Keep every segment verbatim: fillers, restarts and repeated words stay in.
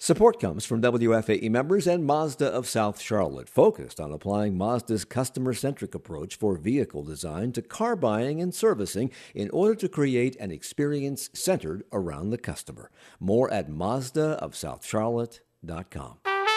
Support comes from W F A E members and Mazda of South Charlotte, focused on applying Mazda's customer-centric approach for vehicle design to car buying and servicing in order to create an experience centered around the customer. More at Mazda of South Charlotte dot com.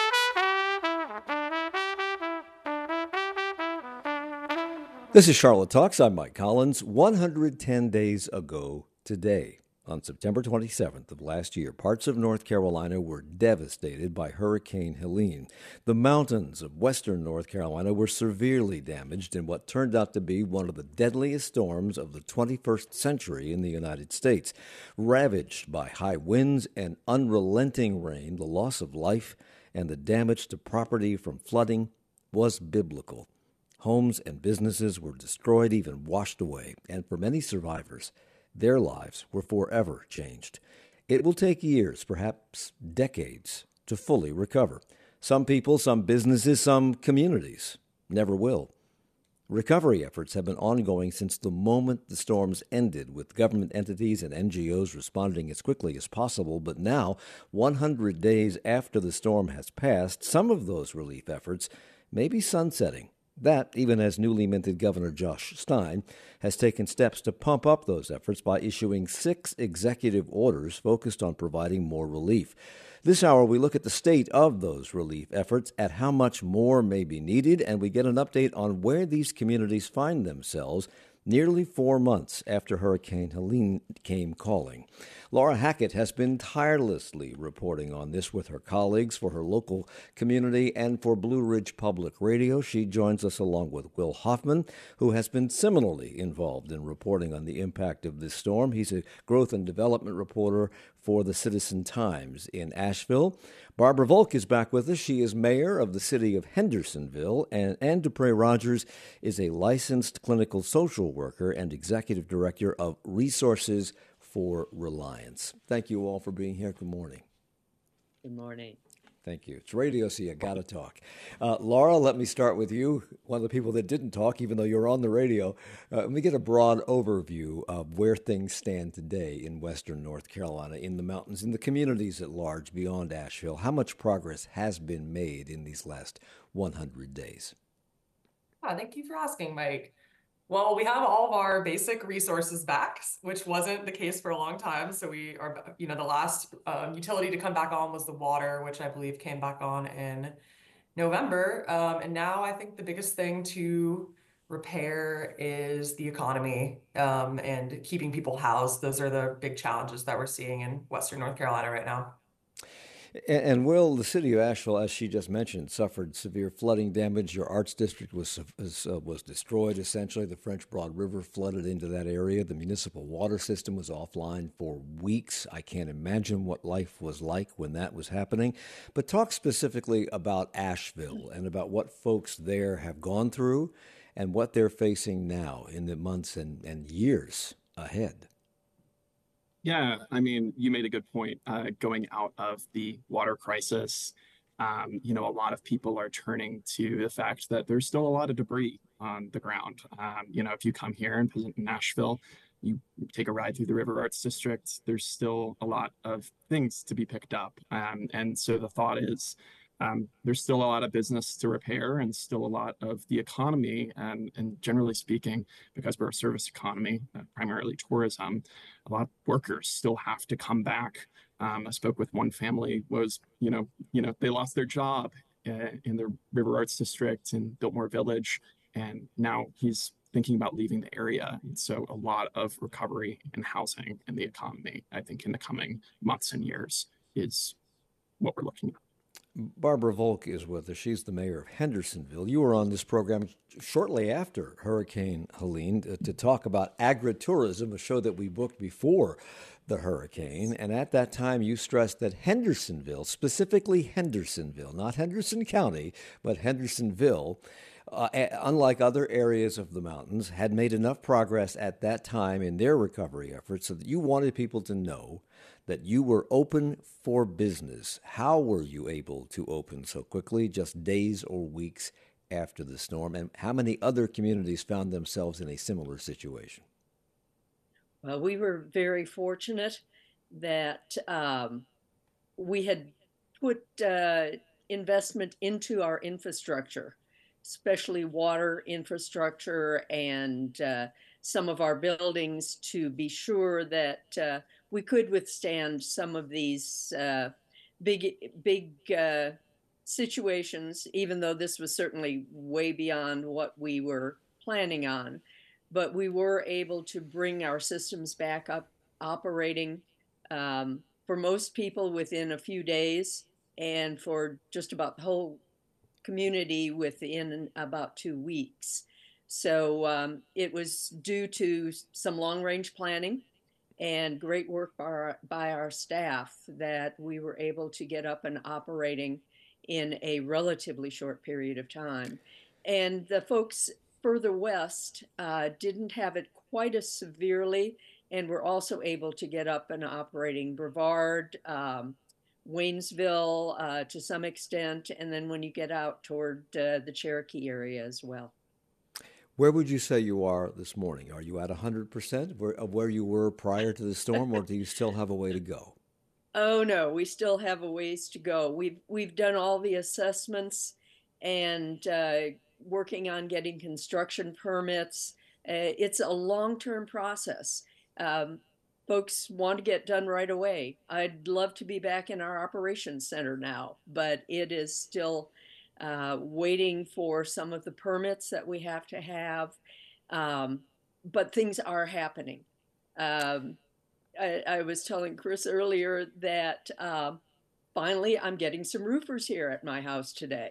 This is Charlotte Talks. I'm Mike Collins. one hundred ten days ago today, on September twenty-seventh of last year, parts of North Carolina were devastated by Hurricane Helene. The mountains of western North Carolina were severely damaged in what turned out to be one of the deadliest storms of the twenty-first century in the United States. Ravaged by high winds and unrelenting rain, the loss of life and the damage to property from flooding was biblical. Homes and businesses were destroyed, even washed away, and for many survivors, their lives were forever changed. It will take years, perhaps decades, to fully recover. Some people, some businesses, some communities never will. Recovery efforts have been ongoing since the moment the storms ended, with government entities and N G Os responding as quickly as possible. But now, one hundred days after the storm has passed, some of those relief efforts may be sunsetting. That, even as newly minted Governor Josh Stein has taken steps to pump up those efforts by issuing six executive orders focused on providing more relief. This hour, we look at the state of those relief efforts, at how much more may be needed, and we get an update on where these communities find themselves nearly four months after Hurricane Helene came calling. Laura Hackett has been tirelessly reporting on this with her colleagues for her local community and for Blue Ridge Public Radio. She joins us along with Will Hoffman, who has been similarly involved in reporting on the impact of this storm. He's a growth and development reporter for the Citizen Times in Asheville. Barbara Volk is back with us. She is mayor of the city of Hendersonville, and Ann Dupre Rogers is a licensed clinical social worker and executive director of Resources for Reliance. Thank you all for being here. Good morning. Good morning. Thank you. It's radio, so you got to talk. Uh, Laura, let me start with you, one of the people that didn't talk, even though you're on the radio. Uh, let me get a broad overview of where things stand today in western North Carolina, in the mountains, in the communities at large beyond Asheville. How much progress has been made in these last one hundred days? Yeah, thank you for asking, Mike. Well, we have all of our basic resources back, which wasn't the case for a long time. So we are, you know, the last um, utility to come back on was the water, which I believe came back on in November. Um, and now I think the biggest thing to repair is the economy um, and keeping people housed. Those are the big challenges that we're seeing in Western North Carolina right now. And, and Will, the city of Asheville, as she just mentioned, suffered severe flooding damage. Your arts district was was, uh, was destroyed, essentially. The French Broad River flooded into that area. The municipal water system was offline for weeks. I can't imagine what life was like when that was happening. But talk specifically about Asheville and about what folks there have gone through and what they're facing now in the months and, and years ahead. Yeah, I mean, you made a good point. Uh, going out of the water crisis, um, you know, a lot of people are turning to the fact that there's still a lot of debris on the ground. Um, you know, if you come here and visit Nashville, you take a ride through the River Arts District, there's still a lot of things to be picked up. Um, and so the thought is, Um, there's still a lot of business to repair and still a lot of the economy. And, and generally speaking, because we're a service economy, uh, primarily tourism, a lot of workers still have to come back. Um, I spoke with one family was, you know, you know, they lost their job uh, in the River Arts District in Biltmore Village. And now he's thinking about leaving the area. And so a lot of recovery in housing and the economy, I think in the coming months and years is what we're looking at. Barbara Volk is with us. She's the mayor of Hendersonville. You were on this program shortly after Hurricane Helene to, to talk about agritourism, a show that we booked before the hurricane. And at that time, you stressed that Hendersonville, specifically Hendersonville, not Henderson County, but Hendersonville, uh, unlike other areas of the mountains, had made enough progress at that time in their recovery efforts so that you wanted people to know that you were open for business. How were you able to open so quickly, just days or weeks after the storm? And how many other communities found themselves in a similar situation? Well, we were very fortunate that um, we had put uh, investment into our infrastructure, especially water infrastructure and uh, some of our buildings, to be sure that uh, we could withstand some of these uh, big, big uh, situations, even though this was certainly way beyond what we were planning on. But we were able to bring our systems back up operating um, for most people within a few days, and for just about the whole community within about two weeks. So um, it was due to some long range planning and great work by our, by our staff that we were able to get up and operating in a relatively short period of time. And the folks further west uh, didn't have it quite as severely, and were also able to get up and operating. Brevard, um, Waynesville uh, to some extent, and then when you get out toward uh, the Cherokee area as well. Where would you say you are this morning? Are you at one hundred percent of where you were prior to the storm, or do you still have a way to go? Oh no, we still have a ways to go. We've we've done all the assessments and uh, working on getting construction permits. Uh, it's a long-term process. Um, folks want to get done right away. I'd love to be back in our operations center now, but it is still uh, waiting for some of the permits that we have to have. Um, but things are happening. Um, I, I was telling Chris earlier that um, finally I'm getting some roofers here at my house today.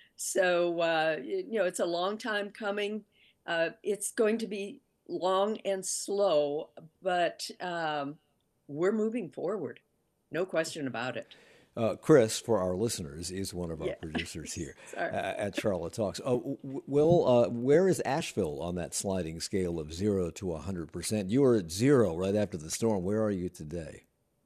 So, uh, you know, it's a long time coming. Uh, it's going to be long and slow, but um, we're moving forward. No question about it. Uh, Chris, for our listeners, is one of our Yeah. producers here Sorry. uh, at Charlotte Talks. Uh, w- Will, uh, where is Asheville on that sliding scale of zero to one hundred percent? You were at zero right after the storm. Where are you today?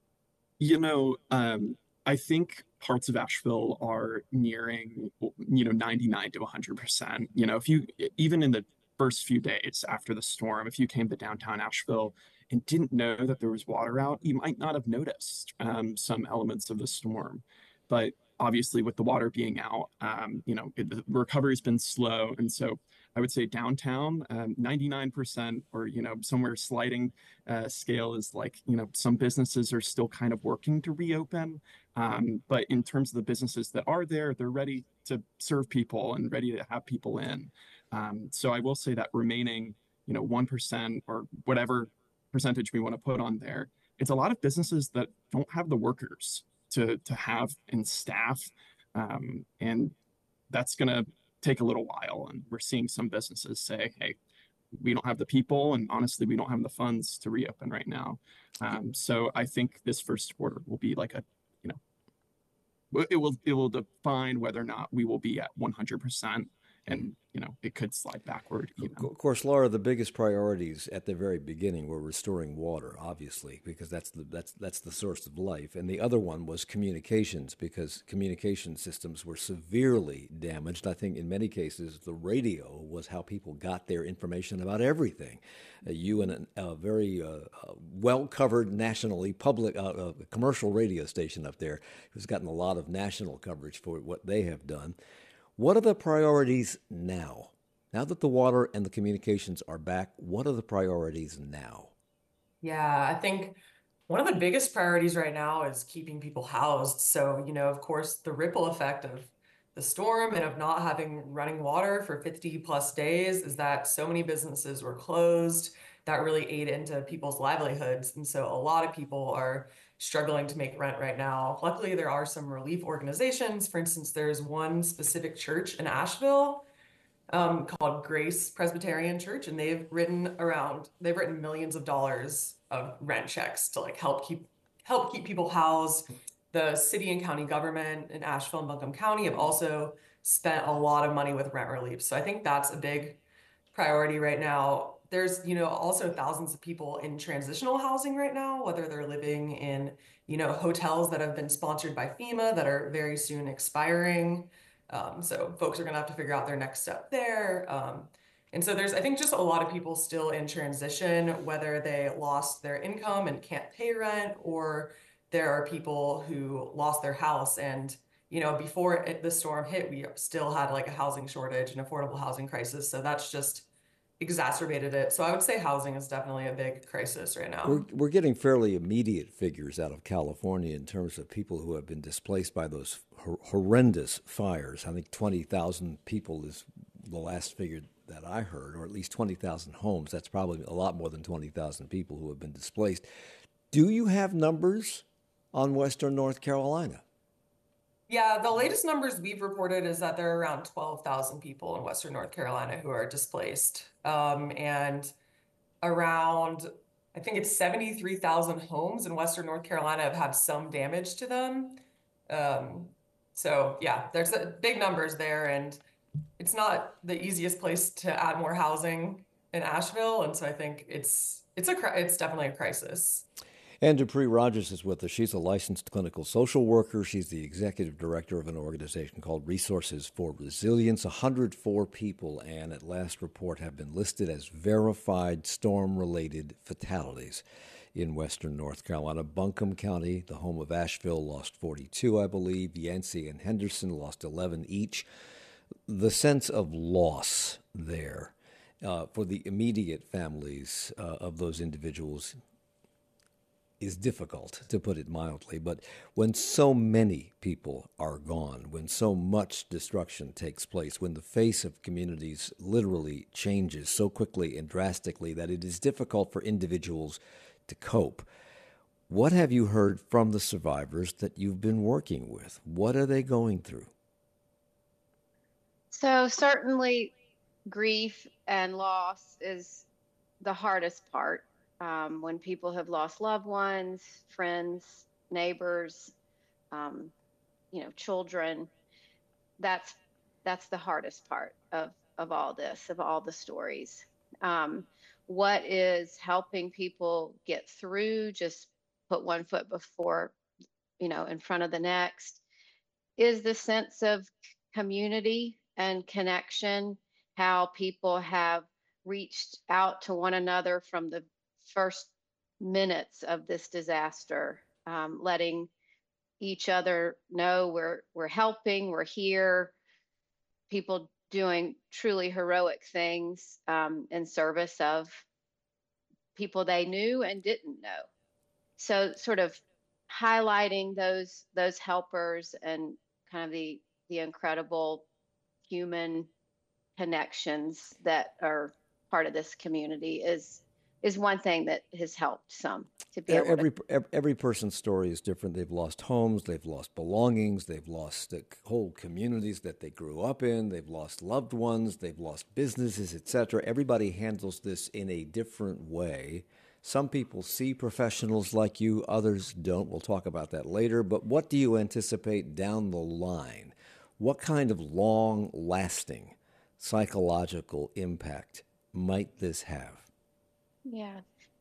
You know, um, I think parts of Asheville are nearing, you know, ninety-nine to one hundred percent. You know, if you, even in the first few days after the storm, if you came to downtown Asheville and didn't know that there was water out, you might not have noticed um, some elements of the storm. But obviously, with the water being out, um, you know, it, the recovery's been slow. And so I would say downtown, um, ninety-nine percent, or, you know, somewhere sliding uh, scale is like, you know, some businesses are still kind of working to reopen. Um, but in terms of the businesses that are there, they're ready to serve people and ready to have people in. Um, so I will say that remaining, you know, one percent or whatever percentage we want to put on there, it's a lot of businesses that don't have the workers to, to have and staff. Um, and that's going to take a little while. And we're seeing some businesses say, hey, we don't have the people, and honestly, we don't have the funds to reopen right now. Um, so I think this first quarter will be like a, you know, it will it will define whether or not we will be at one hundred percent. And, you know, it could slide backward. You know? Of course, Laura, the biggest priorities at the very beginning were restoring water, obviously, because that's the that's that's the source of life. And the other one was communications, because communication systems were severely damaged. I think in many cases, the radio was how people got their information about everything. Uh, you and a, a very uh, uh, well-covered nationally public uh, uh, commercial radio station up there who's gotten a lot of national coverage for what they have done. What are the priorities now? Now that the water and the communications are back, what are the priorities now? Yeah, I think one of the biggest priorities right now is keeping people housed. So, you know, of course, the ripple effect of the storm and of not having running water for fifty plus days is that so many businesses were closed. That really ate into people's livelihoods. And so a lot of people are struggling to make rent right now. Luckily, there are some relief organizations. For instance, there's one specific church in Asheville um, called Grace Presbyterian Church, and they've written around, they've written millions of dollars of rent checks to like help keep help keep people housed. The city and county government in Asheville and Buncombe County have also spent a lot of money with rent relief. So I think that's a big priority right now. There's, you know, also thousands of people in transitional housing right now, whether they're living in, you know, hotels that have been sponsored by FEMA that are very soon expiring. Um, so folks are going to have to figure out their next step there. Um, and so there's, I think, just a lot of people still in transition, whether they lost their income and can't pay rent, or there are people who lost their house. And, you know, before it, the storm hit, we still had like a housing shortage and affordable housing crisis. So that's just exacerbated it. So I would say housing is definitely a big crisis right now. We're, we're getting fairly immediate figures out of California in terms of people who have been displaced by those hor- horrendous fires. I think twenty thousand people is the last figure that I heard, or at least twenty thousand homes. That's probably a lot more than twenty thousand people who have been displaced. Do you have numbers on Western North Carolina? Yeah, the latest numbers we've reported is that there are around twelve thousand people in Western North Carolina who are displaced. Um, and around, I think it's seventy-three thousand homes in Western North Carolina have had some damage to them. Um, so yeah, there's a, big numbers there, and it's not the easiest place to add more housing in Asheville. And so I think it's it's a it's definitely a crisis. Ann Dupree Rogers is with us. She's a licensed clinical social worker. She's the executive director of an organization called Resources for Resilience. one hundred four people, Ann, at last report, have been listed as verified storm-related fatalities in Western North Carolina. Buncombe County, the home of Asheville, lost forty-two, I believe. Yancey and Henderson lost eleven each. The sense of loss there uh, for the immediate families uh, of those individuals is difficult, to put it mildly. But when so many people are gone, when so much destruction takes place, when the face of communities literally changes so quickly and drastically that it is difficult for individuals to cope, what have you heard from the survivors that you've been working with? What are they going through? So certainly grief and loss is the hardest part. Um, when people have lost loved ones, friends, neighbors, um, you know, children, that's that's the hardest part of of all this, of all the stories. Um, what is helping people get through, just put one foot before, you know, in front of the next, is the sense of community and connection, how people have reached out to one another from the first minutes of this disaster, um, letting each other know we're we're helping, we're here. People doing truly heroic things um, in service of people they knew and didn't know. So, sort of highlighting those those helpers and kind of the the incredible human connections that are part of this community is is one thing that has helped some to be able Every, to. every person's story is different. They've lost homes, they've lost belongings, they've lost the whole communities that they grew up in, they've lost loved ones, they've lost businesses, et cetera. Everybody handles this in a different way. Some people see professionals like you, others don't. We'll talk about that later. But what do you anticipate down the line? What kind of long-lasting psychological impact might this have? Yeah.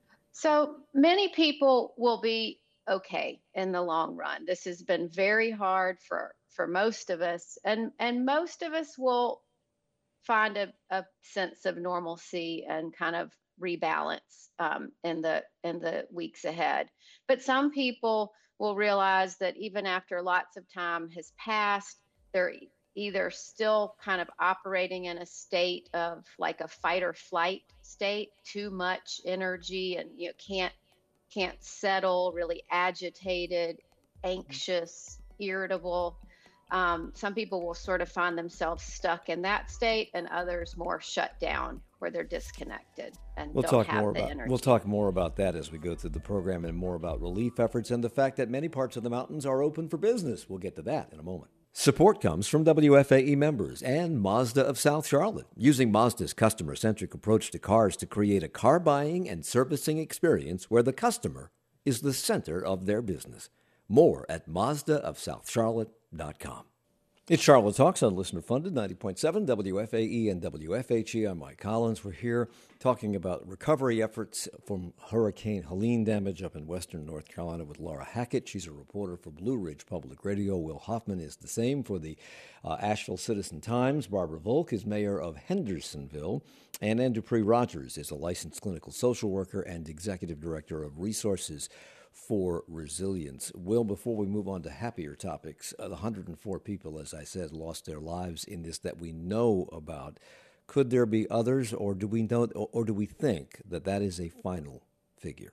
So many people will be okay in the long run. This has been very hard for for most of us, and and most of us will find a, a sense of normalcy and kind of rebalance um, in the in the weeks ahead. But some people will realize that even after lots of time has passed, they're either still kind of operating in a state of like a fight or flight state, too much energy, and you know, can't can't settle, really agitated, anxious, irritable. Um, some people will sort of find themselves stuck in that state, and others more shut down, where they're disconnected and We'll don't talk have more the about energy. we'll talk more about that as we go through the program, and more about relief efforts and the fact that many parts of the mountains are open for business. We'll get to that in a moment. Support comes from W F A E members and Mazda of South Charlotte, using Mazda's customer-centric approach to cars to create a car buying and servicing experience where the customer is the center of their business. More at Mazda of South Charlotte dot com. It's Charlotte Talks on Listener Funded, ninety point seven W F A E and W F H E. I'm Mike Collins. We're here talking about recovery efforts from Hurricane Helene damage up in western North Carolina with Laura Hackett. She's a reporter for Blue Ridge Public Radio. Will Hoffman is the same for the uh, Asheville Citizen-Times. Barbara Volk is mayor of Hendersonville. And Ann Dupree Rogers is a licensed clinical social worker and executive director of Resources for resilience. Will, before we move on to happier topics, uh, the one hundred four people, as I said, lost their lives in this that we know about. Could there be others, or do we know, or, or do we think that that is a final figure?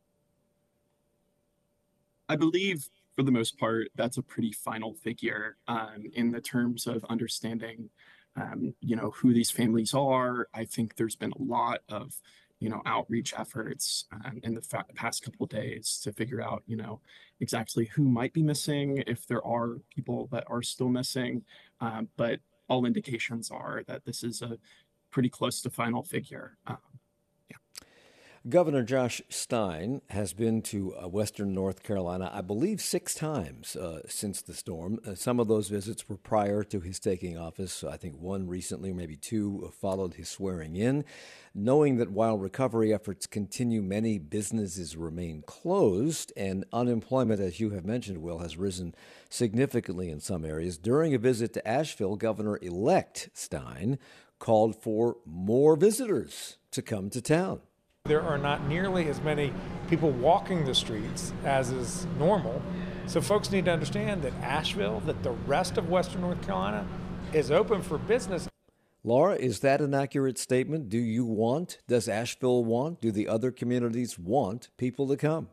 I believe, for the most part, that's a pretty final figure um, in the terms of understanding, um, you know, who these families are. I think there's been a lot of, you know, outreach efforts um, in the fa- past couple of days to figure out, you know, exactly who might be missing, if there are people that are still missing. Um, but all indications are that this is a pretty close to final figure. Um, Governor Josh Stein has been to uh, Western North Carolina, I believe, six times uh, since the storm. Uh, some of those visits were prior to his taking office. I think one recently, maybe two, uh, followed his swearing in. Knowing that while recovery efforts continue, many businesses remain closed, and unemployment, as you have mentioned, Will, has risen significantly in some areas. During a visit to Asheville, Governor-elect Stein called for more visitors to come to town. There are not nearly as many people walking the streets as is normal. So folks need to understand that Asheville, that the rest of Western North Carolina is open for business. Laura, is that an accurate statement? Do you want, does Asheville want, do the other communities want people to come?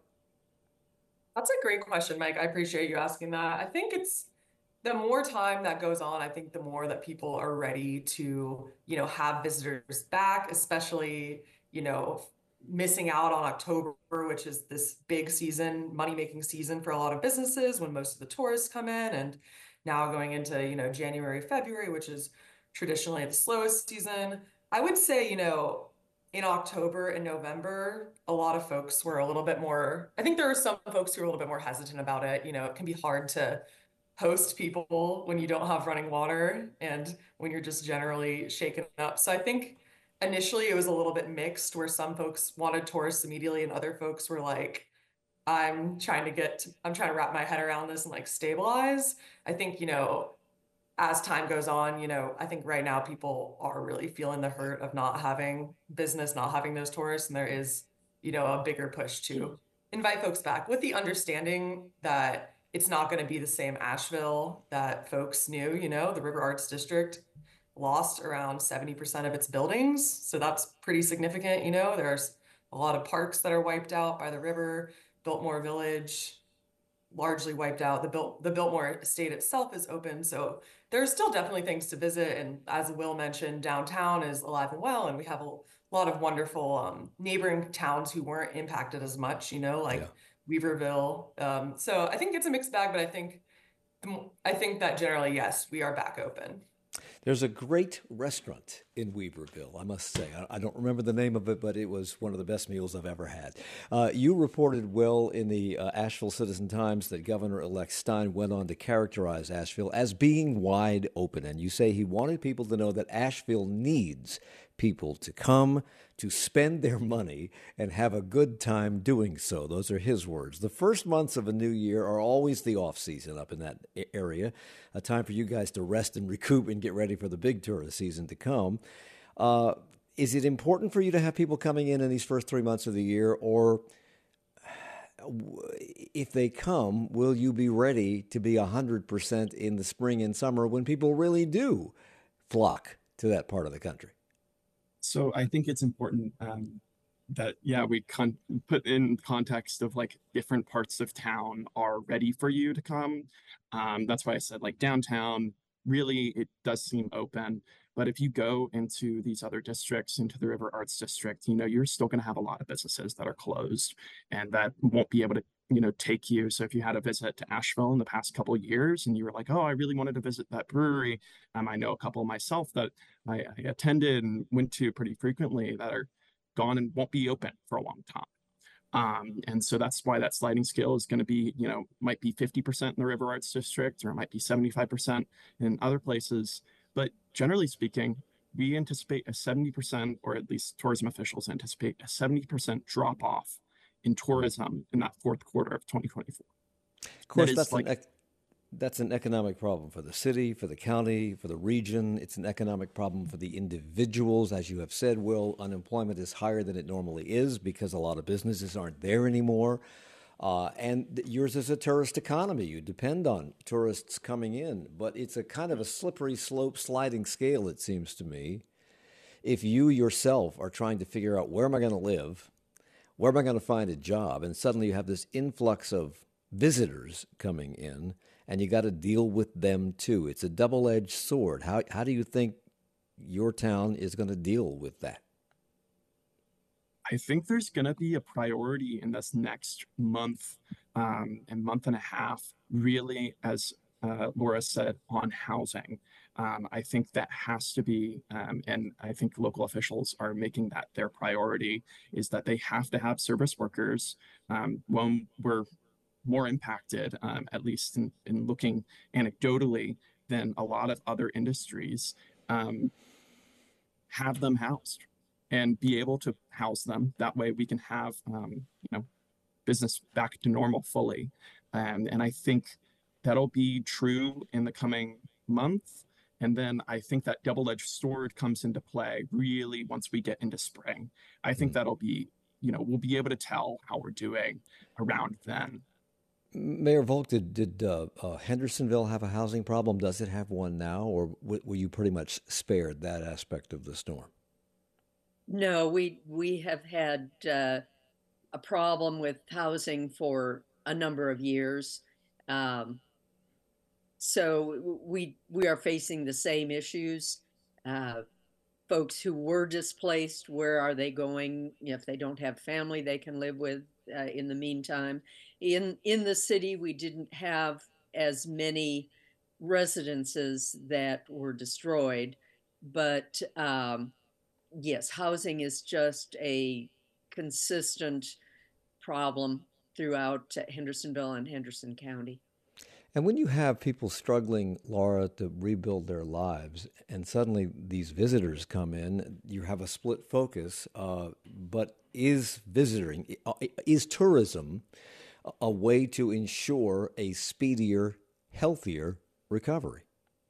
That's a great question, Mike. I appreciate you asking that. I think it's the more time that goes on, I think the more that people are ready to, you know, have visitors back, especially, you know, missing out on October, which is this big season, money-making season for a lot of businesses when most of the tourists come in, and now going into, you know, January, February, which is traditionally the slowest season. I would say, you know, in October and November, a lot of folks were a little bit more, I think there are some folks who are a little bit more hesitant about it. You know, it can be hard to host people when you don't have running water and when you're just generally shaken up. So I think initially it was a little bit mixed, where some folks wanted tourists immediately and other folks were like, I'm trying to get, I'm trying to wrap my head around this and like stabilize. I think, you know, as time goes on, you know, I think right now people are really feeling the hurt of not having business, not having those tourists. And there is, you know, a bigger push to invite folks back with the understanding that it's not going to be the same Asheville that folks knew. You know, the River Arts District lost around seventy percent of its buildings. So that's pretty significant. You know, there's a lot of parks that are wiped out by the river. Biltmore Village, largely wiped out. The Bilt, the Biltmore estate itself is open. So there's still definitely things to visit. And as Will mentioned, downtown is alive and well. And we have a lot of wonderful um, neighboring towns who weren't impacted as much, you know, like yeah. Weaverville. Um, so I think it's a mixed bag, but I think, I think that generally, yes, we are back open. There's a great restaurant in Weaverville, I must say. I don't remember the name of it, but it was one of the best meals I've ever had. Uh, you reported, Will, in the uh, Asheville Citizen-Times that Governor-elect Stein went on to characterize Asheville as being wide open. And you say he wanted people to know that Asheville needs people to come, to spend their money, and have a good time doing so. Those are his words. The first months of a new year are always the off-season up in that area, a time for you guys to rest and recoup and get ready for the big tourist season to come. Uh, is it important for you to have people coming in in these first three months of the year, or if they come, will you be ready to be one hundred percent in the spring and summer when people really do flock to that part of the country? So I think it's important um, that, yeah, we con- put in context of like different parts of town are ready for you to come. Um, that's why I said like downtown, really, it does seem open. But if you go into these other districts, into the River Arts District, you know, you're still going to have a lot of businesses that are closed and that won't be able to, you know, take you. So if you had a visit to Asheville in the past couple of years and you were like, oh, I really wanted to visit that brewery. Um, I know a couple myself that I, I attended and went to pretty frequently that are gone and won't be open for a long time. Um, and so that's why that sliding scale is going to be, you know, might be fifty percent in the River Arts District, or it might be seventy-five percent in other places. But generally speaking, we anticipate a seventy percent, or at least tourism officials anticipate a seventy percent drop off in tourism in that fourth quarter of twenty twenty-four. Of course, that that's like, an ec- that's an economic problem for the city, for the county, for the region. It's an economic problem for the individuals. As you have said, Will, unemployment is higher than it normally is because a lot of businesses aren't there anymore. Uh, and th- yours is a tourist economy. You depend on tourists coming in, but it's a kind of a slippery slope sliding scale, it seems to me. If you yourself are trying to figure out where am I going to live, where am I going to find a job, and suddenly you have this influx of visitors coming in, and you got to deal with them too. It's a double-edged sword. How how do you think your town is going to deal with that? I think there's going to be a priority in this next month um, and month and a half, really, as uh, Laura said, on housing. Um, I think that has to be, um, and I think local officials are making that their priority, is that they have to have service workers. Um, when we're more impacted, um, at least in, in looking anecdotally, than a lot of other industries, um, have them housed and be able to house them. That way we can have, um, you know, business back to normal fully. Um, and I think that'll be true in the coming month. And then I think that double-edged sword comes into play really once we get into spring. I think that'll be, you know, we'll be able to tell how we're doing around then. Mayor Volk, did, did uh, uh, Hendersonville have a housing problem? Does it have one now, or w- were you pretty much spared that aspect of the storm? No, we we have had uh, a problem with housing for a number of years. Um, so we we are facing the same issues. Uh, folks who were displaced, where are they going? If they don't have family they can live with uh, in the meantime. In in the city, we didn't have as many residences that were destroyed, but um, yes, housing is just a consistent problem throughout Hendersonville and Henderson County. And when you have people struggling, Laura, to rebuild their lives, and suddenly these visitors come in, you have a split focus. Uh, but is visiting, uh, is tourism a way to ensure a speedier, healthier recovery?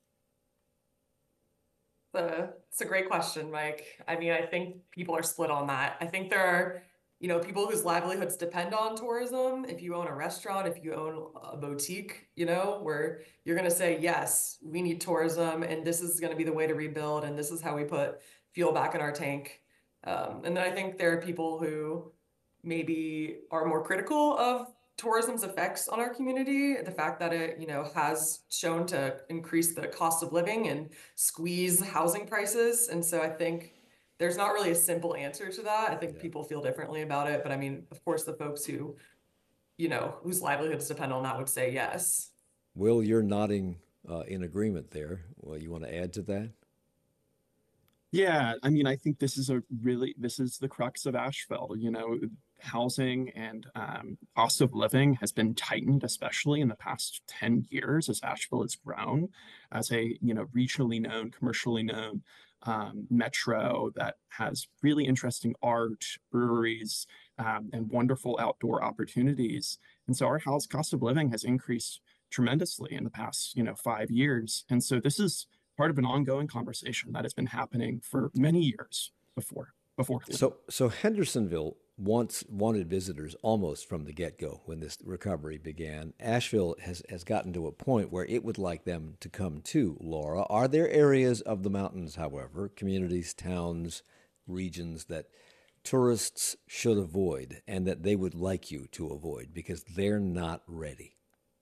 Uh, it's a great question, Mike. I mean, I think people are split on that. I think there are, you know, people whose livelihoods depend on tourism. If you own a restaurant, if you own a boutique, you know, where you're going to say, yes, we need tourism and this is going to be the way to rebuild and this is how we put fuel back in our tank. Um, and then I think there are people who maybe are more critical of tourism's effects on our community, the fact that it, you know, has shown to increase the cost of living and squeeze housing prices. And so I think there's not really a simple answer to that. I think yeah. people feel differently about it. But I mean, of course, the folks who, you know, whose livelihoods depend on that would say yes. Will, you're nodding uh, in agreement there. Well, you want to add to that? Yeah, I mean, I think this is a really, this is the crux of Asheville. You know, housing and um, cost of living has been tightened, especially in the past ten years as Asheville has grown as a, you know, regionally known, commercially known um, metro that has really interesting art, breweries, um, and wonderful outdoor opportunities. And so our house cost of living has increased tremendously in the past, you know, five years. And so this is part of an ongoing conversation that has been happening for many years before. before. So, so Hendersonville once wanted visitors almost from the get-go when this recovery began. Asheville has, has gotten to a point where it would like them to come too, Laura. Are there areas of the mountains, however, communities, towns, regions that tourists should avoid and that they would like you to avoid because they're not ready?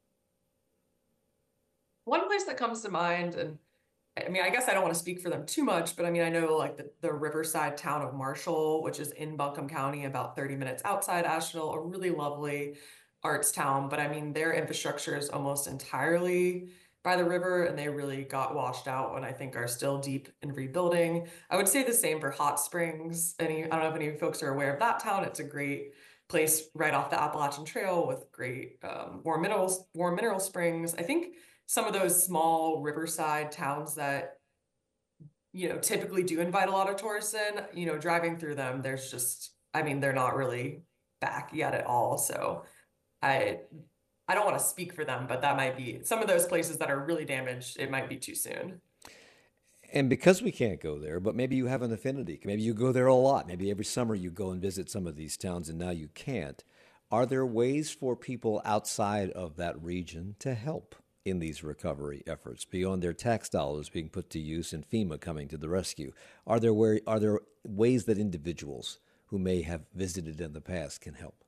One place that comes to mind, and I mean, I guess I don't want to speak for them too much, but I mean, I know like the, the Riverside town of Marshall, which is in Buncombe County, about thirty minutes outside Asheville, a really lovely arts town. But I mean, their infrastructure is almost entirely by the river and they really got washed out and I think are still deep in rebuilding. I would say the same for Hot Springs. Any, I don't know if any folks are aware of that town. It's a great place right off the Appalachian Trail with great um, warm minerals, warm mineral springs. I think some of those small riverside towns that, you know, typically do invite a lot of tourists in, you know, driving through them, there's just, I mean, they're not really back yet at all. So I, I don't want to speak for them, but that might be some of those places that are really damaged. It might be too soon. And because we can't go there, but maybe you have an affinity. Maybe you go there a lot. Maybe every summer you go and visit some of these towns and now you can't. Are there ways for people outside of that region to help in these recovery efforts beyond their tax dollars being put to use and FEMA coming to the rescue? Are there way, are there ways that individuals who may have visited in the past can help?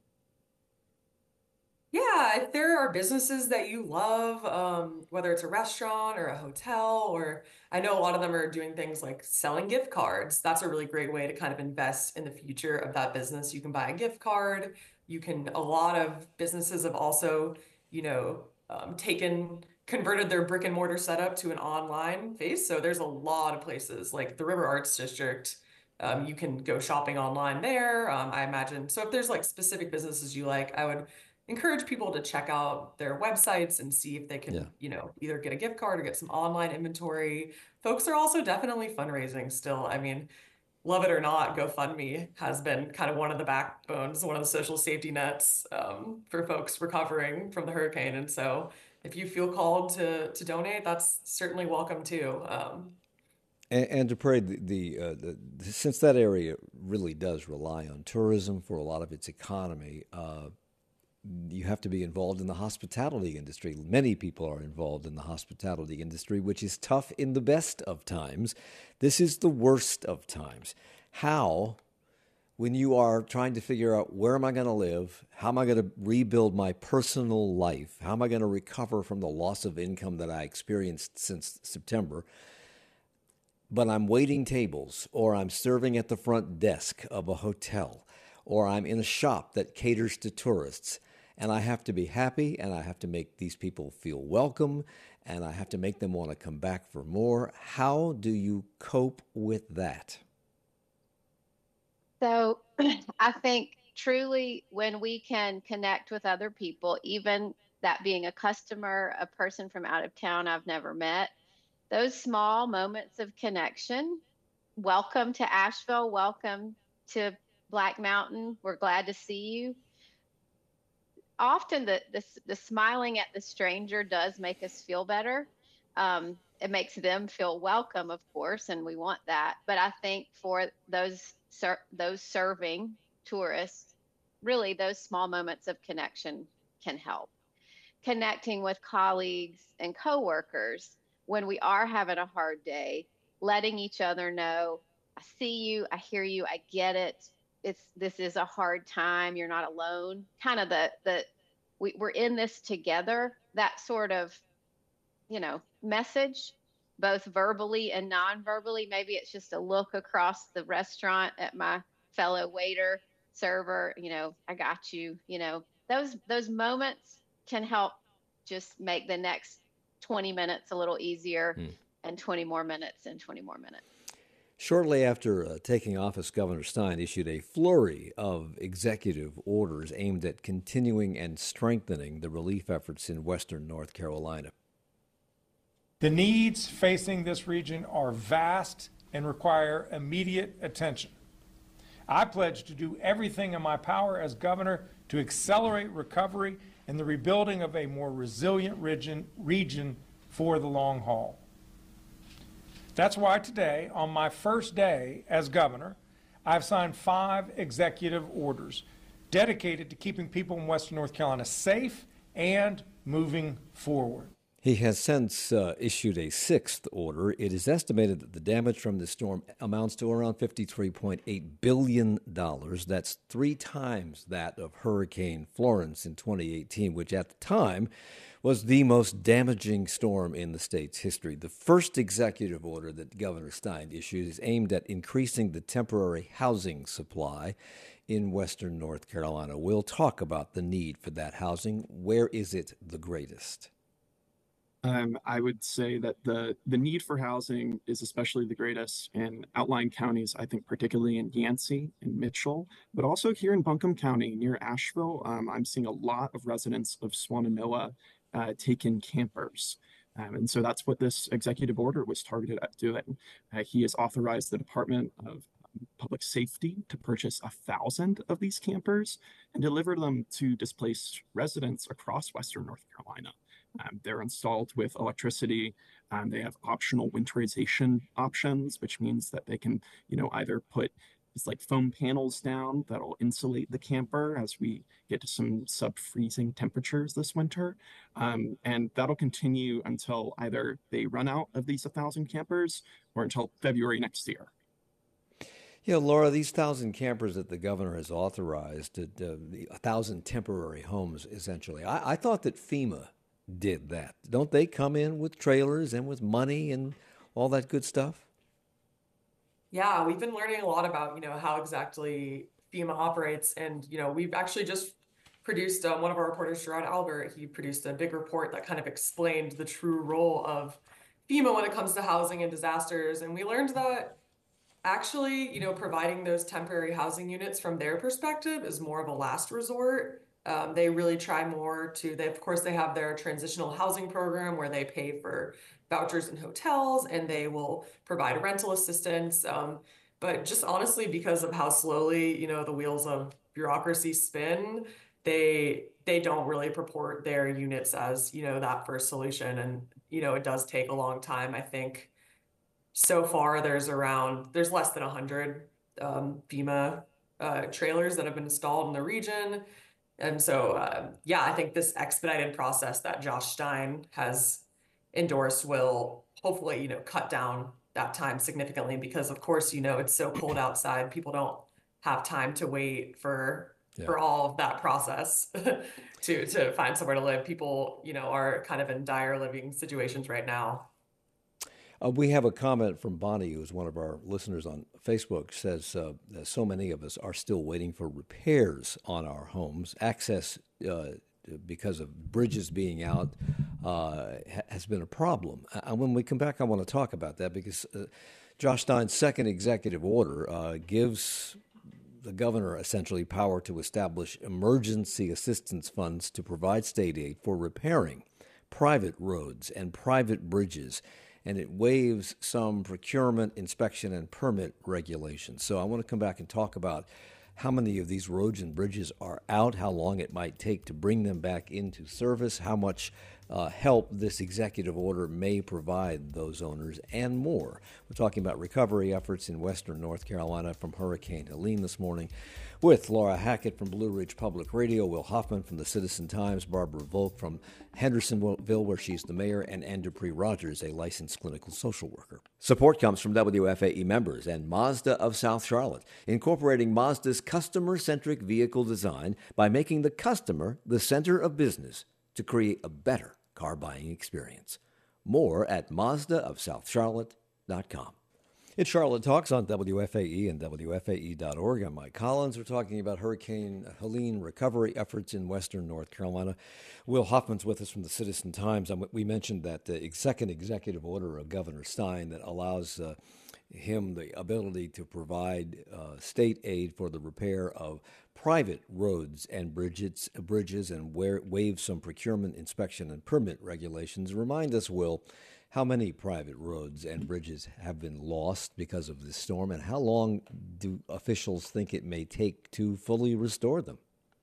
Yeah, if there are businesses that you love, um, whether it's a restaurant or a hotel, or I know a lot of them are doing things like selling gift cards. That's a really great way to kind of invest in the future of that business. You can buy a gift card. You can, a lot of businesses have also, you know, um, taken, converted their brick and mortar setup to an online phase. So there's a lot of places like the River Arts District. Um, you can go shopping online there. Um, I imagine. So if there's like specific businesses you like, I would encourage people to check out their websites and see if they can, Yeah. you know, either get a gift card or get some online inventory. Folks are also definitely fundraising still. I mean, love it or not, GoFundMe has been kind of one of the backbones, one of the social safety nets um, for folks recovering from the hurricane. And so if you feel called to to donate, that's certainly welcome too. Um, And, and to pray, the, the, uh, the since that area really does rely on tourism for a lot of its economy, uh, you have to be involved in the hospitality industry. Many people are involved in the hospitality industry, which is tough in the best of times. This is the worst of times. How, when you are trying to figure out where am I going to live, how am I going to rebuild my personal life, how am I going to recover from the loss of income that I experienced since September, but I'm waiting tables, or I'm serving at the front desk of a hotel, or I'm in a shop that caters to tourists, and I have to be happy, and I have to make these people feel welcome, and I have to make them want to come back for more. How do you cope with that? So I think truly when we can connect with other people, even that being a customer, a person from out of town I've never met, those small moments of connection. Welcome to Asheville. Welcome to Black Mountain. We're glad to see you. Often the, the, the smiling at the stranger does make us feel better. Um, it makes them feel welcome, of course, and we want that. But I think for those ser- those serving tourists, really those small moments of connection can help. Connecting with colleagues and coworkers when we are having a hard day, letting each other know, I see you, I hear you, I get it. It's this is a hard time. You're not alone. Kind of the the we, we're in this together. That sort of, you know, message, both verbally and non-verbally. Maybe it's just a look across the restaurant at my fellow waiter, server. You know, I got you. You know, those those moments can help just make the next twenty minutes a little easier, hmm. and twenty more minutes and twenty more minutes. Shortly after uh, taking office, Governor Stein issued a flurry of executive orders aimed at continuing and strengthening the relief efforts in western North Carolina. The needs facing this region are vast and require immediate attention. I pledge to do everything in my power as governor to accelerate recovery and the rebuilding of a more resilient region, region for the long haul. That's why today, on my first day as governor, I've signed five executive orders dedicated to keeping people in western North Carolina safe and moving forward. He has since uh, issued a sixth order. It is estimated that the damage from this storm amounts to around fifty-three point eight billion dollars. That's three times that of Hurricane Florence in twenty eighteen, which at the time was the most damaging storm in the state's history. The first executive order that Governor Stein issued is aimed at increasing the temporary housing supply in western North Carolina. We'll talk about the need for that housing. Where is it the greatest? Um, I would say that the the need for housing is especially the greatest in outlying counties, I think particularly in Yancey and Mitchell, but also here in Buncombe County near Asheville. Um, I'm seeing a lot of residents of Swannanoa uh, take in campers. Um, and so that's what this executive order was targeted at doing. Uh, he has authorized the Department of Public Safety to purchase a thousand of these campers and deliver them to displaced residents across western North Carolina. Um, they're installed with electricity. Um, they have optional winterization options, which means that they can, you know, either put these like foam panels down that'll insulate the camper as we get to some sub-freezing temperatures this winter. Um, and that'll continue until either they run out of these one thousand campers or until February next year. Yeah, Laura, these thousand campers that the governor has authorized, uh, the a thousand temporary homes, essentially. I, I thought that FEMA did that. Don't they come in with trailers and with money and all that good stuff? Yeah, we've been learning a lot about, you know, how exactly FEMA operates. And, you know, we've actually just produced, um, one of our reporters, Gerard Albert, he produced a big report that kind of explained the true role of FEMA when it comes to housing and disasters. And we learned that actually, you know, providing those temporary housing units from their perspective is more of a last resort. Um, they really try more to, they, of course, they have their transitional housing program where they pay for vouchers in hotels and they will provide rental assistance. Um, but just honestly, because of how slowly, you know, the wheels of bureaucracy spin, they they don't really purport their units as, you know, that first solution. And, you know, it does take a long time. I think so far there's around, there's less than one hundred um, FEMA uh, trailers that have been installed in the region. And so, uh, yeah, I think this expedited process that Josh Stein has endorsed will hopefully, you know, cut down that time significantly because, of course, you know, it's so cold outside. People don't have time to wait for yeah. for all of that process to to find somewhere to live. People, you know, are kind of in dire living situations right now. Uh, we have a comment from Bonnie, who's one of our listeners on Facebook, says uh, that so many of us are still waiting for repairs on our homes. Access, uh, because of bridges being out, uh, has been a problem. And when we come back, I want to talk about that because uh, Josh Stein's second executive order uh, gives the governor essentially power to establish emergency assistance funds to provide state aid for repairing private roads and private bridges. And it waives some procurement, inspection, and permit regulations. So I want to come back and talk about how many of these roads and bridges are out, how long it might take to bring them back into service, how much uh, help this executive order may provide those owners, and more. We're talking about recovery efforts in western North Carolina from Hurricane Helene this morning with Laura Hackett from Blue Ridge Public Radio, Will Hoffman from the Citizen Times, Barbara Volk from Hendersonville, where she's the mayor, and Ann Dupree Rogers, a licensed clinical social worker. Support comes from W F A E members and Mazda of South Charlotte, incorporating Mazda's customer-centric vehicle design by making the customer the center of business to create a better car buying experience. More at Mazda of South Charlotte dot com. It's Charlotte Talks on W F A E and W F A E dot org. I'm Mike Collins. We're talking about Hurricane Helene recovery efforts in western North Carolina. Will Hoffman's with us from the Citizen Times. We mentioned that the second executive order of Governor Stein that allows uh, him the ability to provide uh, state aid for the repair of private roads and bridges, bridges and where, waive some procurement, inspection, and permit regulations. Remind us, Will, how many private roads and bridges have been lost because of this storm, and how long do officials think it may take to fully restore them?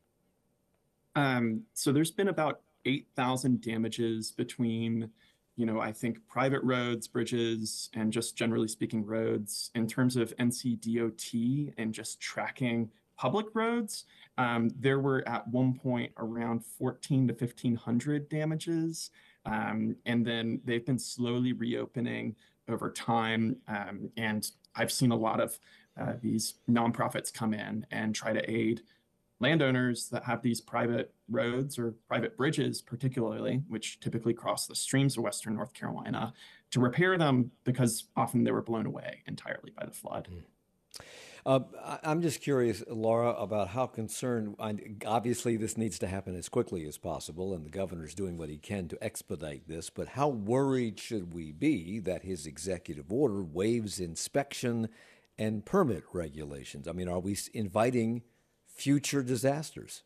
Um, so there's been about eight thousand damages between, you know, I think private roads, bridges, and just generally speaking roads. In terms of N C D O T and just tracking public roads, um, there were at one point around fourteen to fifteen hundred damages. Um, and then they've been slowly reopening over time. Um, and I've seen a lot of uh, these nonprofits come in and try to aid landowners that have these private roads or private bridges, particularly, which typically cross the streams of western North Carolina, to repair them because often they were blown away entirely by the flood. Mm. Uh, I'm just curious, Laura, about how concerned, obviously this needs to happen as quickly as possible, and the governor's doing what he can to expedite this, but how worried should we be that his executive order waives inspection and permit regulations? I mean, are we inviting future disasters?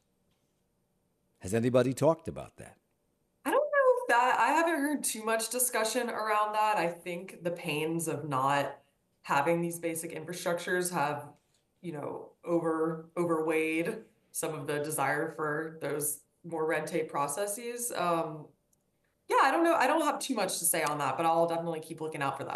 Has anybody talked about that? I don't know if that, I haven't heard too much discussion around that. I think the pains of not having these basic infrastructures have, you know, over overweighed some of the desire for those more red tape processes. Um, yeah, I don't know. I don't have too much to say on that, but I'll definitely keep looking out for that.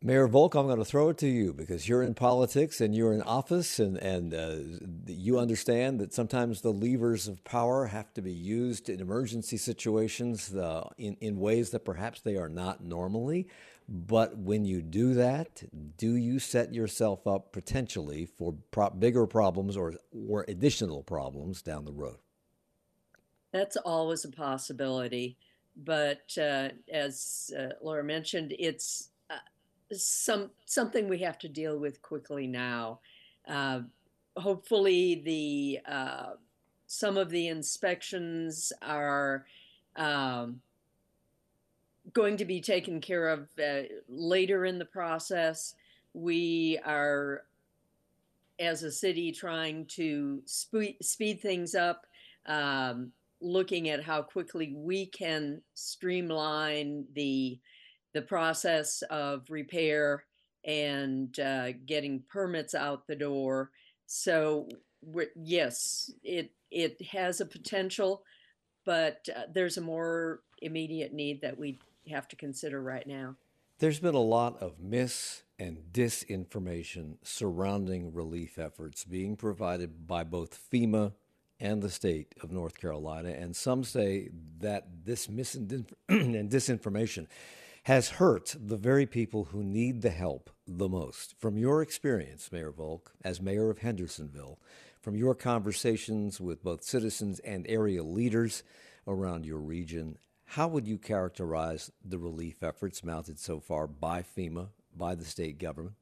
Mayor Volk, I'm going to throw it to you because you're in politics and you're in office, and, and uh, you understand that sometimes the levers of power have to be used in emergency situations uh, in, in ways that perhaps they are not normally. But when you do that, do you set yourself up potentially for pro- bigger problems or, or additional problems down the road? That's always a possibility. But uh, as uh, Laura mentioned, it's uh, some something we have to deal with quickly now. Uh, hopefully, the uh, some of the inspections are um, going to be taken care of uh, later in the process. We are, as a city, trying to spe- speed things up, um, looking at how quickly we can streamline the the process of repair and uh, getting permits out the door. So we're, yes, it it has a potential, but uh, there's a more immediate need that we have to consider right now. There's been a lot of mis and disinformation surrounding relief efforts being provided by both FEMA and the state of North Carolina. And some say that this mis and disinformation has hurt the very people who need the help the most. From your experience, Mayor Volk, as mayor of Hendersonville, from your conversations with both citizens and area leaders around your region, how would you characterize the relief efforts mounted so far by FEMA, by the state government?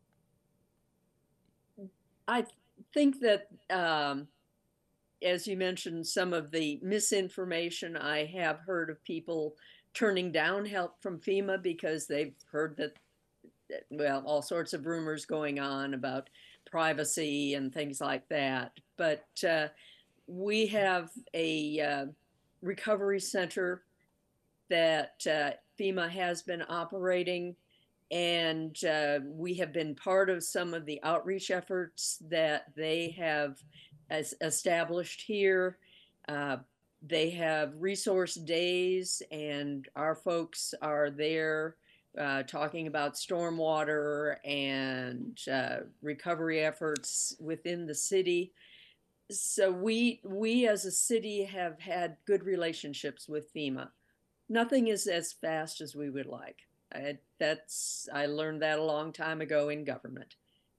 I think that, um, as you mentioned, some of the misinformation, I have heard of people turning down help from FEMA because they've heard that, well, all sorts of rumors going on about privacy and things like that. But uh, we have a uh, recovery center that uh, FEMA has been operating, and uh, we have been part of some of the outreach efforts that they have as established here. Uh, they have resource days, and our folks are there uh, talking about stormwater and uh, recovery efforts within the city. So we we as a city have had good relationships with FEMA. Nothing is as fast as we would like. I, that's I learned that a long time ago in government.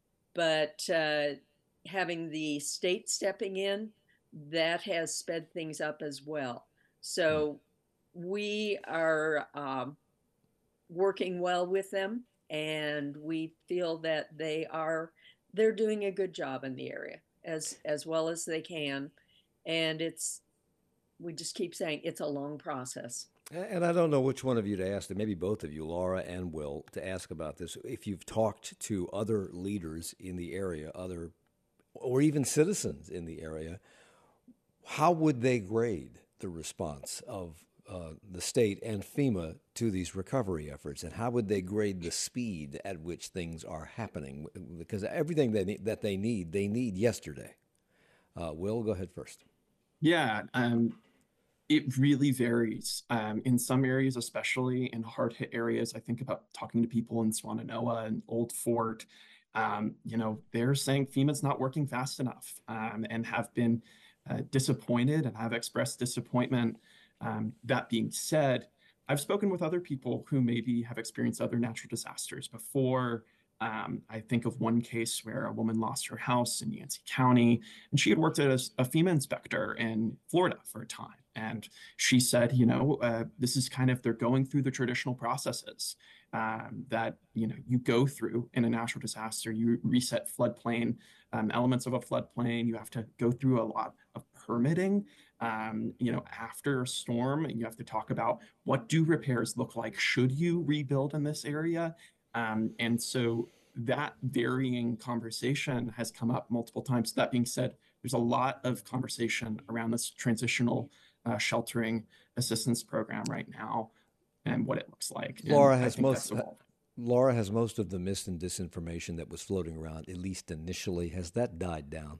But uh, having the state stepping in, that has sped things up as well. So we are um, working well with them, and we feel that they are they're doing a good job in the area as as well as they can. And it's we just keep saying it's a long process. And I don't know which one of you to ask, and maybe both of you, Laura and Will, to ask about this. If you've talked to other leaders in the area, other, or even citizens in the area, how would they grade the response of uh, the state and FEMA to these recovery efforts, and how would they grade the speed at which things are happening? Because everything they need, that they need, they need yesterday. Uh, Will, go ahead first. Yeah, um, it really varies. Um, in some areas, especially in hard-hit areas, I think about talking to people in Swannanoa and Old Fort. Um, you know, they're saying FEMA's not working fast enough, um, and have been uh, disappointed and have expressed disappointment. Um, that being said, I've spoken with other people who maybe have experienced other natural disasters before. Um, I think of one case where a woman lost her house in Yancey County, and she had worked as a FEMA inspector in Florida for a time. And she said, you know, uh, this is kind of, they're going through the traditional processes um, that, you know, you go through in a natural disaster. You reset floodplain, um, elements of a floodplain. You have to go through a lot of permitting. Um, you know, after a storm, you have to talk about what do repairs look like? Should you rebuild in this area? Um, and so that varying conversation has come up multiple times. That being said, there's a lot of conversation around this transitional uh, sheltering assistance program right now and what it looks like. Laura and has most Laura has most of the mis and disinformation that was floating around, at least initially. Has that died down?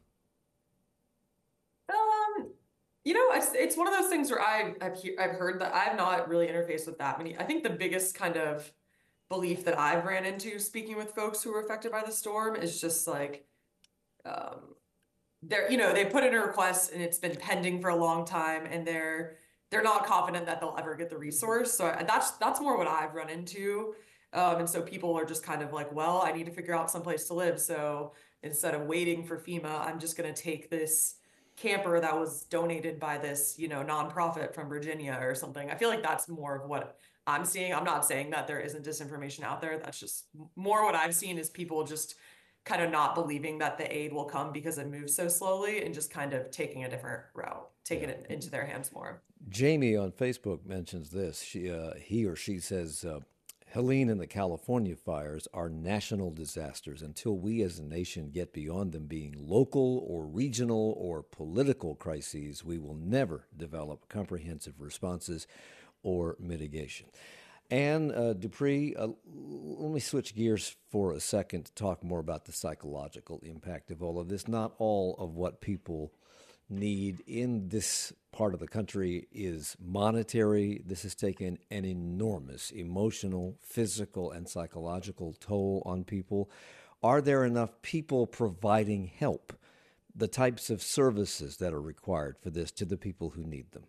Um, you know, it's, it's one of those things where I, I've, I've heard that I've not really interfaced with that many. I think the biggest kind of belief that I've ran into speaking with folks who were affected by the storm is just like, um, they're, you know, they put in a request and it's been pending for a long time, and they're they're not confident that they'll ever get the resource. So I- that's that's more what I've run into. Um, and so people are just kind of like, well, I need to figure out someplace to live. So instead of waiting for FEMA, I'm just going to take this camper that was donated by this, you know, nonprofit from Virginia or something. I feel like that's more of what I'm seeing. I'm not saying that there isn't disinformation out there. That's just more what I've seen is people just kind of not believing that the aid will come because it moves so slowly, and just kind of taking a different route, taking Yeah. it into their hands more. Jamie on Facebook mentions this. She, uh, he or she says, uh, Helene and the California fires are national disasters. Until we as a nation get beyond them being local or regional or political crises, we will never develop comprehensive responses or mitigation. Anne uh, Dupree, uh, let me switch gears for a second to talk more about the psychological impact of all of this. Not all of what people need in this part of the country is monetary. This has taken an enormous emotional, physical, and psychological toll on people. Are there enough people providing help, the types of services that are required for this, to the people who need them?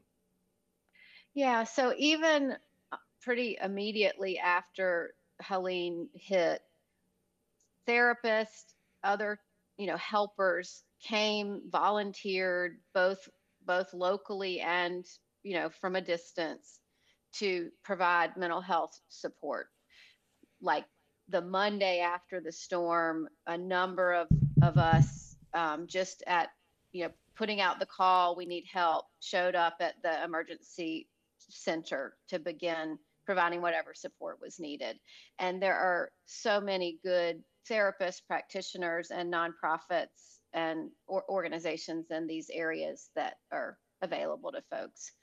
Yeah, so even pretty immediately after Helene hit, therapists, other, you know, helpers came, volunteered both both locally and, you know, from a distance to provide mental health support. Like the Monday after the storm, a number of of us um, just at, you know, putting out the call, we need help, showed up at the emergency center to begin providing whatever support was needed. And there are so many good therapists, practitioners, and nonprofits and or organizations in these areas that are available to folks,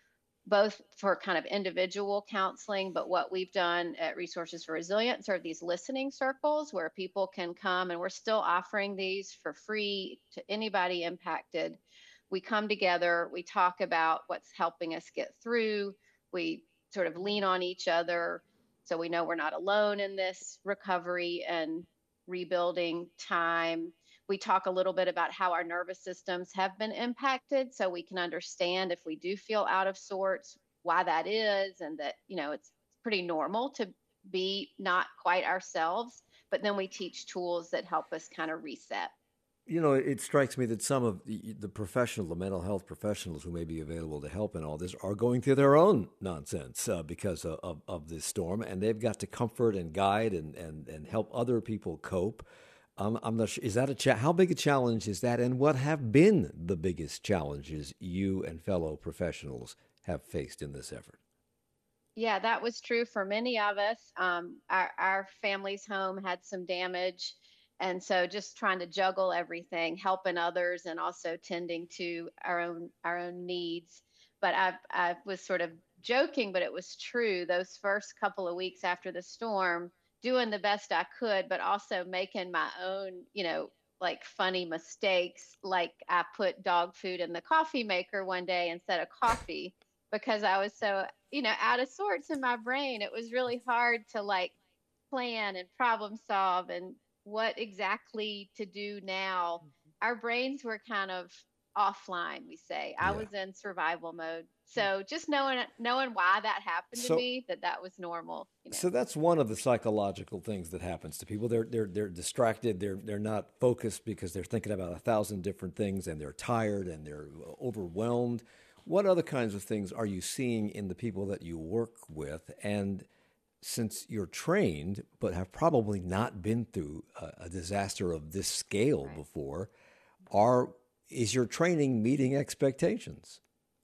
both for kind of individual counseling, but what we've done at Resources for Resilience are these listening circles where people can come, and we're still offering these for free to anybody impacted. We come together, we talk about what's helping us get through, we sort of lean on each other so we know we're not alone in this recovery and rebuilding time. We talk a little bit about how our nervous systems have been impacted so we can understand if we do feel out of sorts, why that is, and that, you know, it's pretty normal to be not quite ourselves. But then we teach tools that help us kind of reset. You know, it strikes me that some of the, the professional, the mental health professionals who may be available to help in all this are going through their own nonsense uh, because of, of, of this storm, and they've got to comfort and guide and, and, and help other people cope. Um, I'm not sure, is that a cha- how big a challenge is that, and what have been the biggest challenges you and fellow professionals have faced in this effort? Yeah, that was true for many of us. Um, our, our family's home had some damage. And so just trying to juggle everything, helping others and also tending to our own our own needs. But I I was sort of joking, but it was true. Those first couple of weeks after the storm, doing the best I could, but also making my own, you know, like funny mistakes. Like I put dog food in the coffee maker one day instead of coffee because I was so, you know, out of sorts in my brain. It was really hard to like plan and problem solve and what exactly to do now. Our brains were kind of offline, we say. I Yeah. was in survival mode. So just knowing knowing why that happened to So, me, that that was normal, you know. so that's one of the psychological things that happens to people. They're they're they're distracted. They're they're not focused because they're thinking about a thousand different things, and they're tired and they're overwhelmed. What other kinds of things are you seeing in the people that you work with? And since you're trained, but have probably not been through a, a disaster of this scale Right. before, are is your training meeting expectations?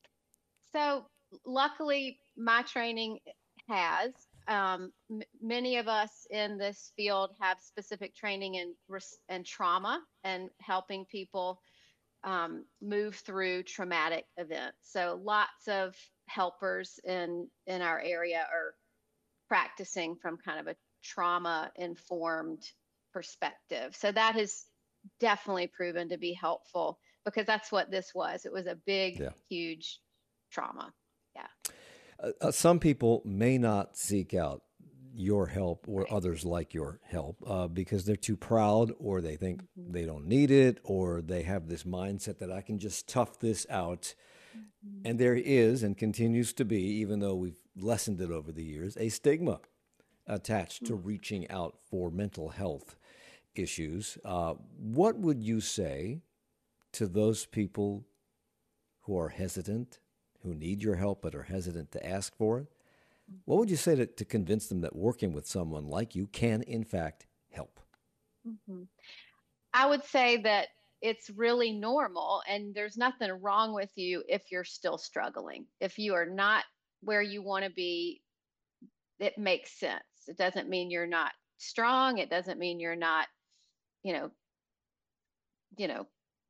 So luckily, my training has. Um, m- many of us in this field have specific training in res- and trauma and helping people um, move through traumatic events. So lots of helpers in in our area are practicing from kind of a trauma informed perspective. So that has definitely proven to be helpful because that's what this was. It was a big, Yeah. huge trauma. Yeah. Uh, uh, some people may not seek out your help or Right. others like your help uh, because they're too proud, or they think Mhm. they don't need it, or they have this mindset that I can just tough this out. Mhm. And there is and continues to be, even though we've lessened it over the years, a stigma attached to Mhm. reaching out for mental health issues. Uh, what would you say to those people who are hesitant, who need your help but are hesitant to ask for it? What would you say to, to convince them that working with someone like you can, in fact, help? Mhm. I would say that it's really normal and there's nothing wrong with you if you're still struggling. If you are not where you want to be, it makes sense. It doesn't mean you're not strong. It doesn't mean you're not, you know, you know,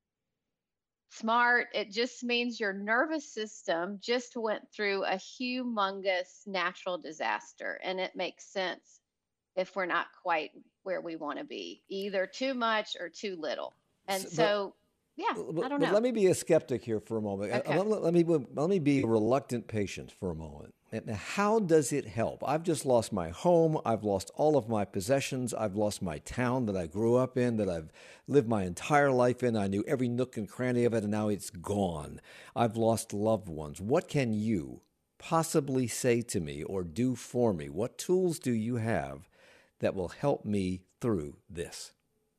smart. It just means your nervous system just went through a humongous natural disaster and it makes sense if we're not quite where we want to be, either too much or too little. And S- But so, yeah, I But, don't but know. let me be a skeptic here for a moment. Uh, Okay. Let, let- let me let me be a reluctant patient for a moment. And how does it help? I've just lost my home. I've lost all of my possessions. I've lost my town that I grew up in, that I've lived my entire life in. I knew every nook and cranny of it, and now it's gone. I've lost loved ones. What can you possibly say to me or do for me? What tools do you have that will help me through this?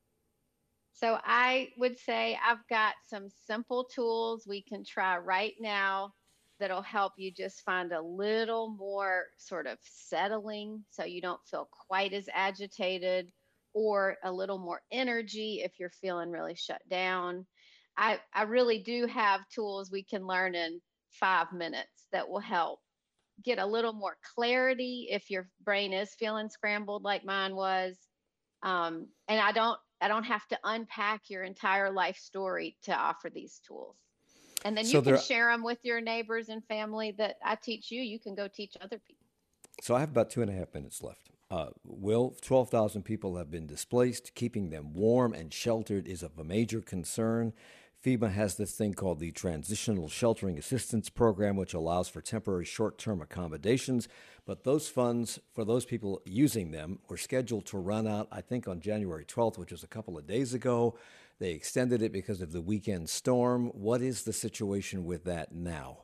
So I would say I've got some simple tools we can try right now that'll help you just find a little more sort of settling so you don't feel quite as agitated or a little more energy if you're feeling really shut down. I, I really do have tools we can learn in five minutes that will help get a little more clarity if your brain is feeling scrambled like mine was. Um, and I don't I don't have to unpack your entire life story to offer these tools. And then you So can there, share them with your neighbors and family that I teach you. You can go teach other people. So I have about two and a half minutes left. Uh, Will, twelve thousand people have been displaced. Keeping them warm and sheltered is of a major concern. FEMA has this thing called the Transitional Sheltering Assistance Program, which allows for temporary short term accommodations. But those funds for those people using them were scheduled to run out, I think, on January twelfth, which was a couple of days ago. They extended it because of the weekend storm. What is the situation with that now?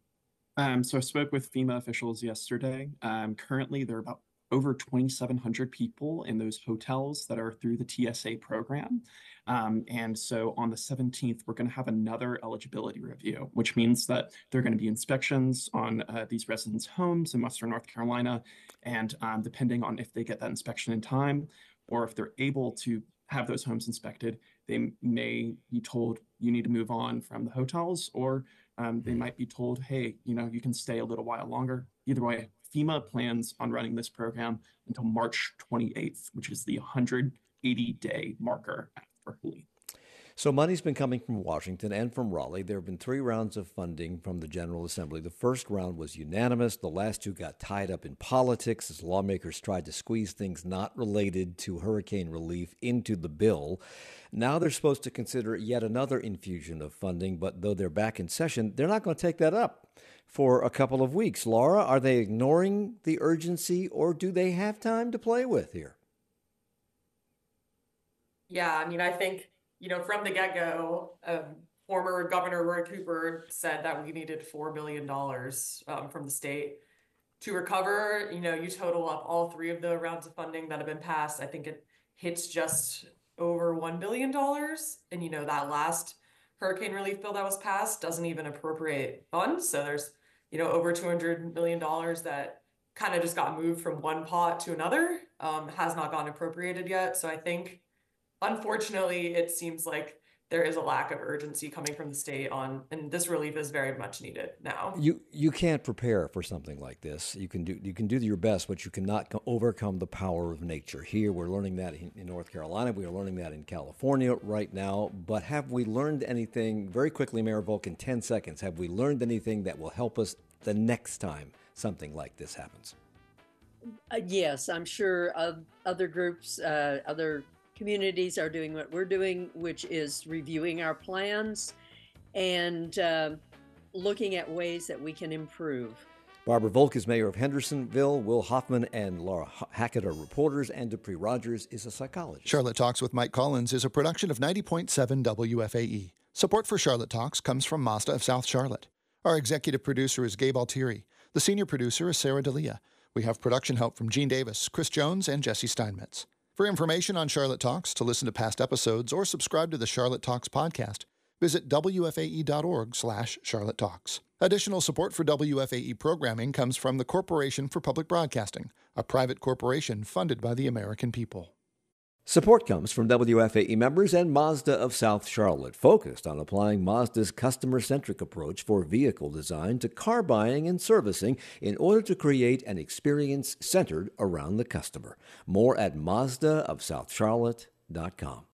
Um, so I spoke with FEMA officials yesterday. Um, currently, there are about over twenty-seven hundred people in those hotels that are through the T S A program. Um, and so on the seventeenth, we're going to have another eligibility review, which means that there are going to be inspections on uh, these residents' homes in Western North Carolina. And um, depending on if they get that inspection in time or if they're able to have those homes inspected, they may be told you need to move on from the hotels, or um, they might be told, hey, you know, you can stay a little while longer. Either way, FEMA plans on running this program until March twenty-eighth, which is the one hundred eighty day marker after Helene. So money's been coming from Washington and from Raleigh. There have been three rounds of funding from the General Assembly. The first round was unanimous. The last two got tied up in politics as lawmakers tried to squeeze things not related to hurricane relief into the bill. Now they're supposed to consider yet another infusion of funding, but though they're back in session, they're not going to take that up for a couple of weeks. Laura, are they ignoring the urgency, or do they have time to play with here? Yeah, I mean, I think, you know, from the get-go, um, former Governor Roy Cooper said that we needed four billion dollars um, from the state to recover. You know, you total up all three of the rounds of funding that have been passed, I think it hits just over one billion dollars. And, you know, that last hurricane relief bill that was passed doesn't even appropriate funds. So there's, you know, over two hundred million dollars that kind of just got moved from one pot to another, um, has not gotten appropriated yet. So I think, unfortunately, it seems like there is a lack of urgency coming from the state on, and this relief is very much needed now. You you can't prepare for something like this. You can do you can do your best, but you cannot co- overcome the power of nature. Here, we're learning that in, in North Carolina. We are learning that in California right now. But have we learned anything very quickly, Mayor Volk, in ten seconds? Have we learned anything that will help us the next time something like this happens? Uh, yes, I'm sure uh, other groups, uh, other communities are doing what we're doing, which is reviewing our plans and uh, looking at ways that we can improve. Barbara Volk is mayor of Hendersonville. Will Hoffman and Laura Hackett are reporters, and Dupree Rogers is a psychologist. Charlotte Talks with Mike Collins is a production of ninety point seven W F A E. Support for Charlotte Talks comes from Mazda of South Charlotte. Our executive producer is Gabe Altieri. The senior producer is Sarah D'Elia. We have production help from Gene Davis, Chris Jones, and Jesse Steinmetz. For information on Charlotte Talks, to listen to past episodes, or subscribe to the Charlotte Talks podcast, visit W F A E dot org slash Charlotte Talks. Additional support for W F A E programming comes from the Corporation for Public Broadcasting, a private corporation funded by the American people. Support comes from W F A E members and Mazda of South Charlotte, focused on applying Mazda's customer-centric approach for vehicle design to car buying and servicing in order to create an experience centered around the customer. More at Mazda of South Charlotte dot com.